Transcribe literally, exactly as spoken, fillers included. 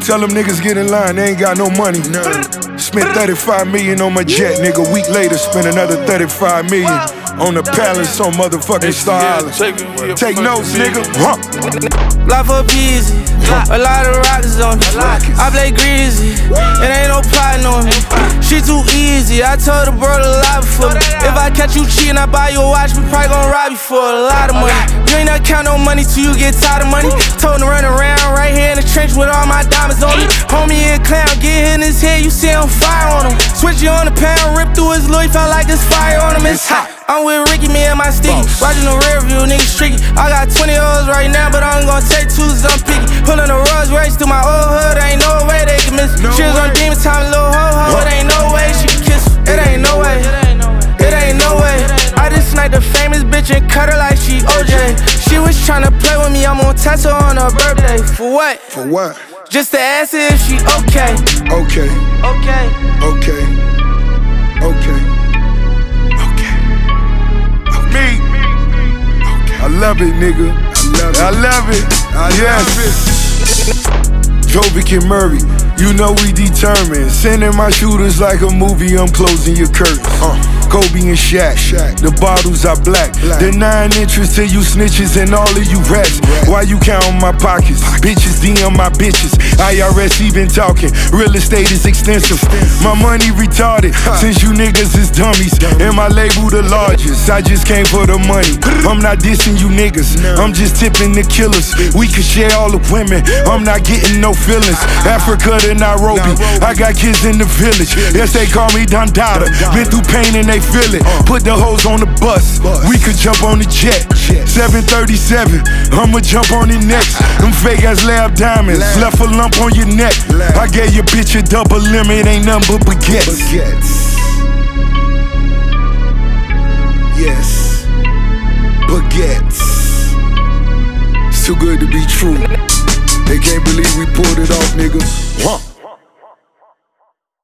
Tell them niggas get in line, they ain't got no money. None. Spent thirty-five million on my jet, nigga. Week later, spent another thirty-five million on the palace on motherfucking Star Island. Take notes, nigga. Huh. Life up easy, a lot of rockets on me. I play greasy, it ain't no plotting on me. She too easy, I told the bro to lie for me. If I catch you cheating, I buy you a watch, we probably gon' rob you for a lot of money. You ain't not count no money till you get tired of money. Told him to run around right here in the trench with all my diamonds on me. Homie in clown, get hit in his head, you see him fire on him. Switch you on the pound, rip through his Louis, felt like there's fire on him, it's hot. I'm with Ricky, me and my sticky. Watching the rear view, niggas tricky. I got twenty O's right now, but I'm gonna take two, cause I'm picky. Pulling the Rolls Royce through my old hood, ain't no way they can miss me. No she was on demon time, little ho-ho, it ain't no way she can kiss me. It ain't no way, it ain't no way. I just sniped a famous bitch and cut her like she O J. She was tryna play with me, I'm on Tesla on her birthday. For what? For what? Just to ask her if she okay. Okay. Okay. Okay. Okay. Me. Okay. I love it, nigga. I love it. I love it. I yes. Jovic and Murray, you know we determined. Sending my shooters like a movie, I'm closing your curtains. Uh. Kobe and Shaq, Shaq. The bottles are black. black. The nine inches to you snitches and all of you rats. Right. Why you counting my pockets? pockets? Bitches D M my bitches. I R S even talking. Real estate is extensive. My money retarded huh. since you niggas is dummies. And my label the largest. I just came for the money. I'm not dissing you niggas. No. I'm just tipping the killers. We could share all the women. I'm not getting no feelings. Africa to Nairobi. I got kids in the village. Yes, they call me Don Dada. Been through pain and they feel it. Put the hoes on the bus. We could jump on the jet. seven thirty-seven. I'ma jump on it next. Them fake ass lab diamonds. Left a lump on your neck. I gave your bitch a double limit. Ain't nothing but baguettes. Baguettes. Yes. Baguettes. It's too good to be true. They can't believe we pulled it off, nigga. Huh.